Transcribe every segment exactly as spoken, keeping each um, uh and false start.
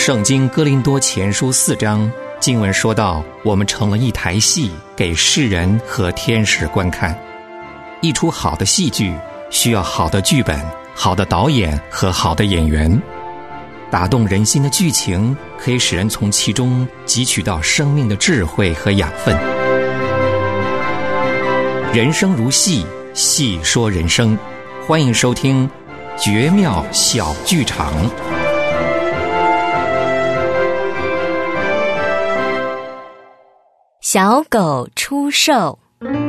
圣经哥林多前书四章经文说到，我们成了一台戏，给世人和天使观看。一出好的戏剧需要好的剧本、好的导演和好的演员。打动人心的剧情可以使人从其中汲取到生命的智慧和养分。人生如戏，戏说人生。欢迎收听绝妙小剧场。 小狗出售。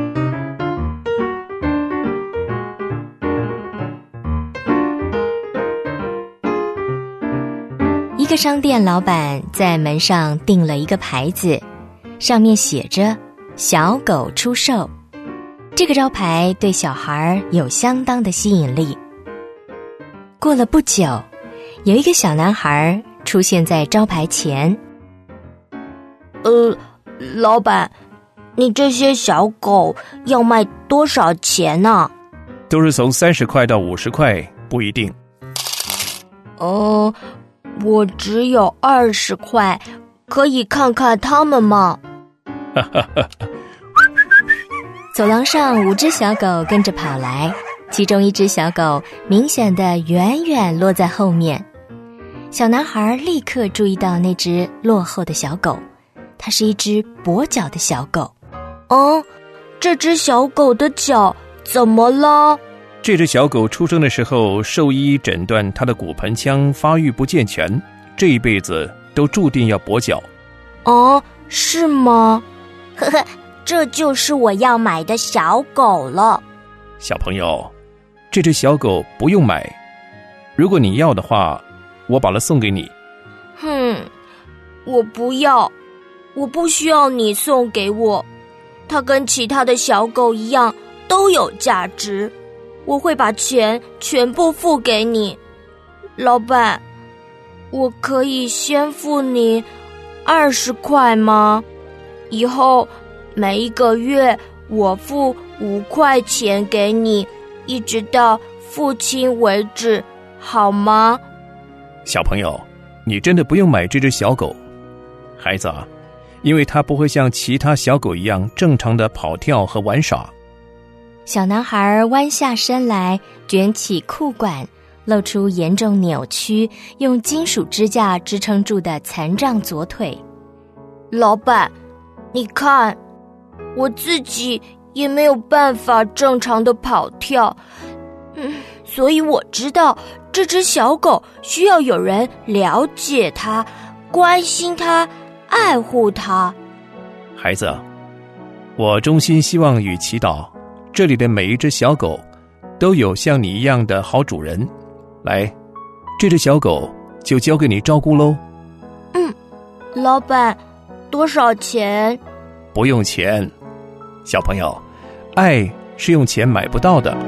一个商店老板在门上钉了一个牌子，上面写着小狗出售。这个招牌对小孩有相当的吸引力。过了不久，有一个小男孩出现在招牌前。 呃，老板，你这些小狗要卖多少钱呢？ 都是从三十块到五十块，不一定。 呃，我只有二十块，可以看看它们吗？ 哈哈哈。 走廊上五只小狗跟着跑来，其中一只小狗明显的远远落在后面。小男孩立刻注意到那只落后的小狗，它是一只跛脚的小狗。 哦，这只小狗的脚怎么了？ 这只小狗出生的时候，兽医诊断它的骨盆腔发育不健全，这一辈子都注定要跛脚。 哦，是吗？呵呵，这就是我要买的小狗了。 小朋友，这只小狗不用买，如果你要的话，我把它送给你。 哼，我不要，我不需要你送给我，它跟其他的小狗一样都有价值，我会把钱全部付给你。老板，我可以先付你二十块吗？以后每一个月我付五块钱给你，一直到付清为止，好吗？ 小朋友，你真的不用买这只小狗。孩子啊，因为它不会像其他小狗一样正常的跑跳和玩耍。 小男孩弯下身来，卷起裤管，露出严重扭曲、用金属支架支撑住的残障左腿。 老板，你看，我自己也没有办法正常的跑跳，嗯，所以我知道这只小狗需要有人了解它、关心它、爱护它。 孩子，我衷心希望与祈祷，这里的每一只小狗都有像你一样的好主人。来，这只小狗就交给你照顾喽。 嗯，老板，多少钱？ 不用钱，小朋友，爱是用钱买不到的。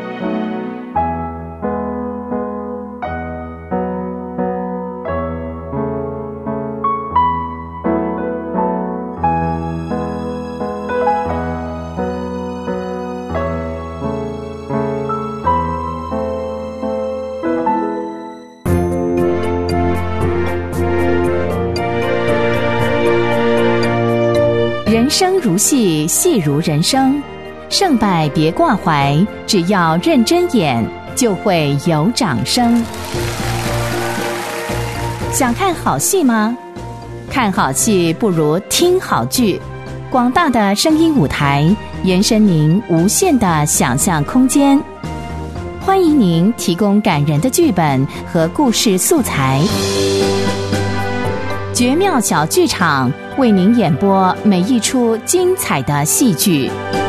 人生如戏，戏如人生，胜败别挂怀，只要认真演，就会有掌声。想看好戏吗？看好戏不如听好剧。广大的声音舞台，延伸您无限的想象空间。欢迎您提供感人的剧本和故事素材。绝妙小剧场为您演播每一出精彩的戏剧。